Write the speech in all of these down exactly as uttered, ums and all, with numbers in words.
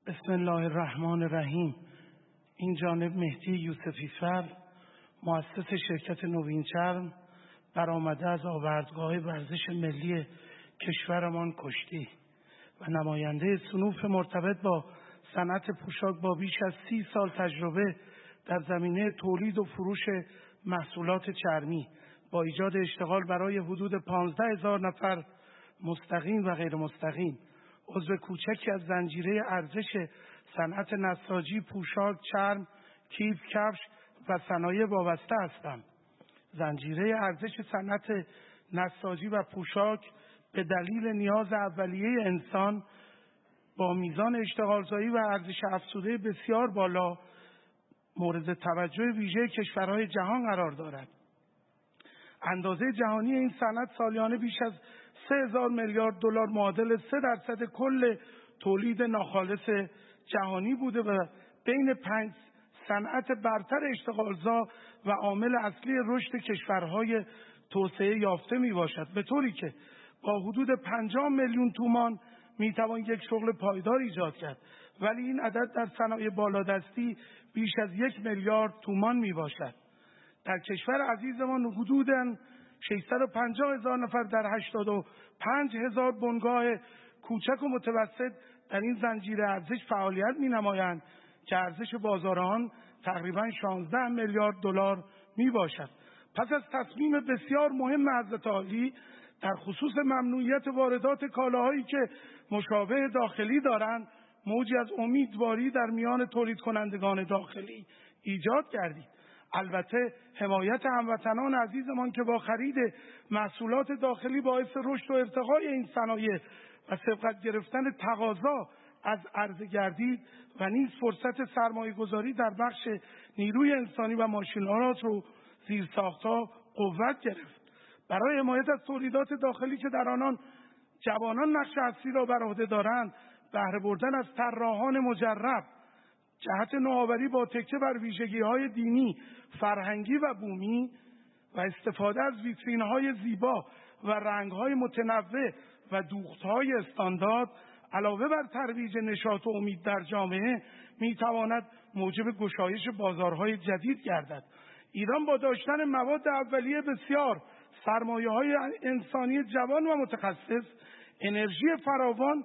بسم الله الرحمن الرحیم. این جانب مهدی یوسفی‌فر، مؤسس شرکت نوینچرم، برآمده از آوردگاه ورزش ملی کشورمان کشتی و نماینده صنوف مرتبط با صنعت پوشاک با بیش از سی سال تجربه در زمینه تولید و فروش محصولات چرمی با ایجاد اشتغال برای حدود پانزده هزار نفر مستقیم و غیر مستقیم، عضو کوچکی از زنجیره ارزش صنعت نساجی، پوشاک، چرم، کیف، کفش و صنایع وابسته هستم. زنجیره ارزش صنعت نساجی و پوشاک به دلیل نیاز اولیه انسان با میزان اشتغالزایی و ارزش افزوده بسیار بالا مورد توجه ویژه کشورهای جهان قرار دارد. اندازه جهانی این صنعت سالیانه بیش از سه هزار میلیارد دلار معادل سه درصد کل تولید ناخالص جهانی بوده و بین پنج صنعت برتر اشتغالزا و عامل اصلی رشد کشورهای توسعه یافته می باشد، به طوری که با حدود پنجاه میلیون تومان می توان یک شغل پایدار ایجاد کرد، ولی این عدد در صنایع بالادستی بیش از یک میلیارد تومان می باشد. در کشور عزیزمان حدوداً ششصد و پنجاه هزار نفر در هشتاد و پنج هزار بنگاه کوچک و متوسط در این زنجیره ارزش فعالیت می نمایند که ارزش بازار آن تقریباً شانزده میلیارد دلار می باشد. پس از تصمیم بسیار مهم حضرت عالی در خصوص ممنوعیت واردات کالاهایی که مشابه داخلی دارند، موجی از امیدواری در میان تولید کنندگان داخلی ایجاد گردید. البته حمایت هموطنان عزیزمان که با خرید محصولات داخلی باعث رشد و ارتقای این صنایع و سبقت گرفتن تقاضا از عرضه گردید و نیز فرصت سرمایه گذاری در بخش نیروی انسانی و ماشینالات و زیرساختها قوت گرفت. برای حمایت از تولیدات داخلی که در آنان جوانان نقش اصلی را بر عهده دارند، بهره بردن از طراحان مجرب جهت نوآوری با تکیه بر ویژگی‌های دینی، فرهنگی و بومی و استفاده از ویترین‌های زیبا و رنگ‌های متنوع و دوخت‌های استاندارد علاوه بر ترویج نشاط و امید در جامعه می‌تواند موجب گشایش بازارهای جدید گردد. ایران با داشتن مواد اولیه بسیار، سرمایه‌های انسانی جوان و متخصص، انرژی فراوان،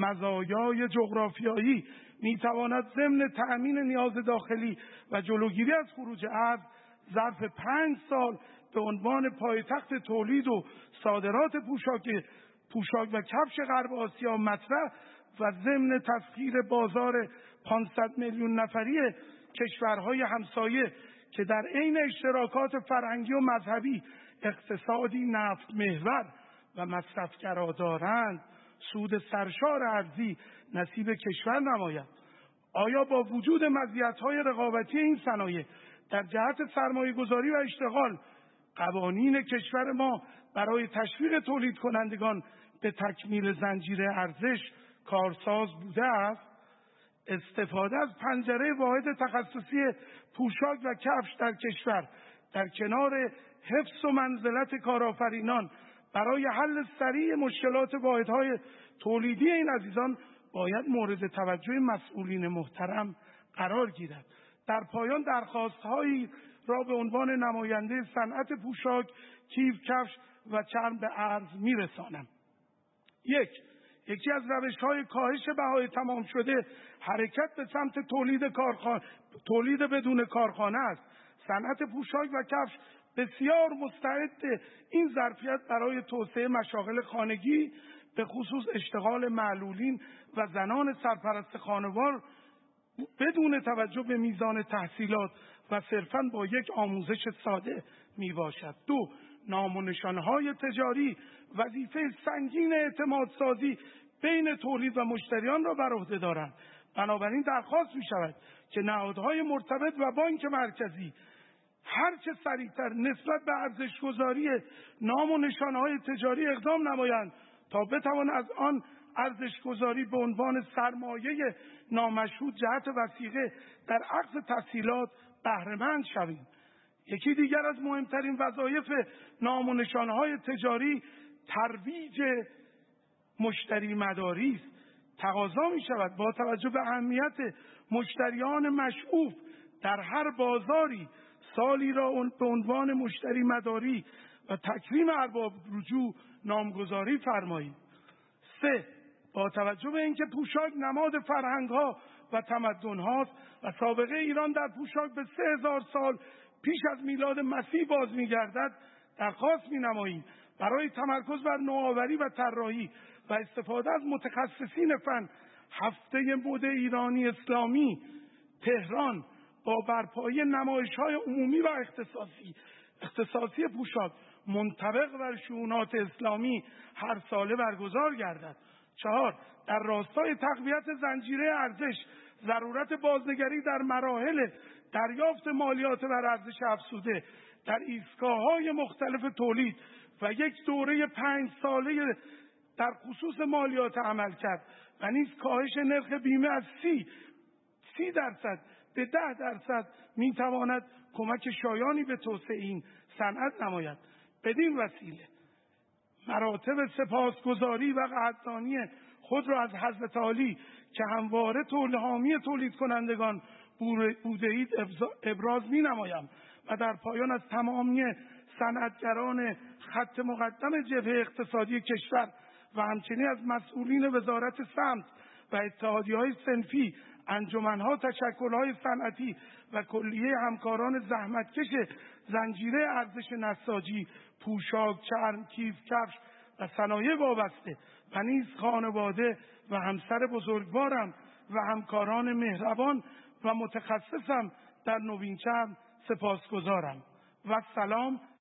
مزایای جغرافیایی میتواند ضمن تأمین نیاز داخلی و جلوگیری از خروج ارز ظرف پنج سال به عنوان پایتخت تولید و صادرات پوشاک پوشاک و کفش غرب آسیا مطرح و ضمن تسخیر بازار پانصد میلیون نفری کشورهای همسایه که در عین اشتراکات فرهنگی و مذهبی اقتصادی نفت محور و مصرفگرا دارند سود سرشار ارزی نصیب کشور نماید. آیا با وجود مزیت‌های رقابتی این صنایع در جهت سرمایه گذاری و اشتغال قوانین کشور ما برای تشویق تولید کنندگان به تکمیل زنجیره ارزش کارساز بوده است؟ استفاده از پنجره واحد تخصصی پوشاک و کفش در کشور در کنار حفظ و منزلت کارآفرینان برای حل سریع مشکلات واحدهای تولیدی این عزیزان باید مورد توجه مسئولین محترم قرار گیرد. در پایان درخواست‌هایی را به عنوان نماینده صنعت پوشاک، کیف، کفش و چرم به عرض می‌رسانم. یک، یکی از روش‌های کاهش بهای تمام شده حرکت به سمت تولید کارخانه تولید بدون کارخانه است. صنعت پوشاک و کفش بسیار مستعد این ظرفیت برای توسعه مشاغل خانگی به خصوص اشتغال معلولین و زنان سرپرست خانوار بدون توجه به میزان تحصیلات و صرفاً با یک آموزش ساده می باشد. دو، نام و نشانهای تجاری وظیفه سنگین اعتماد سازی بین تولید و مشتریان را بر عهده دارند. بنابراین درخواست می شود که نهادهای مرتبط و بانک مرکزی هرچه سریعتر نسبت به ارزش‌گذاری نام و نشانهای تجاری اقدام نمایند تا بتوان از آن ارزش‌گذاری به عنوان سرمایه نامشهود جهت وثیقه در عقد تسهیلات بهره‌مند شویم. یکی دیگر از مهمترین وظایف نام و نشانهای تجاری ترویج مشتری مداری است تقاضا می شود با توجه به اهمیت مشتریان مشعوف در هر بازاری سالی را به عنوان مشتری مداری و تکریم ارباب رجوع نامگذاری فرمایید. سه، با توجه به اینکه پوشاک نماد فرهنگ‌ها و تمدن‌هاست و سابقه ایران در پوشاک به سه هزار سال پیش از میلاد مسیح باز می‌گردد، درخواست می‌نماییم برای تمرکز بر نوآوری و طراحی و استفاده از متخصصین فن هفته مد ایرانی اسلامی تهران با برپایی نمایش‌های عمومی و اختصاصی اختصاصی پوشاک منطبق بر شؤونات اسلامی هر ساله برگزار گردد. چهار، در راستای تقویت زنجیره ارزش ضرورت بازنگری در مراحل دریافت مالیات بر ارزش افزوده در ایستگاه‌های مختلف تولید و یک دوره پنج ساله در خصوص مالیات عملکرد و نیز کاهش نرخ بیمه از سی سی درصد به ده درصد میتواند کمک شایانی به توسعه این صنعت نماید. بدین وسیله مراتب سپاسگزاری و قدردانی خود را از حضرت عالی که همواره تولید حامی تولید کنندگان بوده اید ابراز می نمایم و در پایان از تمامی صنعتگران خط مقدم جبهه اقتصادی کشور و همچنین از مسئولین وزارت سمت و اتحادیه‌های صنفی، انجمن‌ها، تشکل‌های صنعتی و کلیه همکاران زحمتکش زنجیره ارزش نساجی، پوشاک، چرم، کیف، کفش و صنایع وابسته و نیز خانواده و همسر بزرگوارم و همکاران مهربان و متخصصم در نوین چرم سپاسگزارم و سلام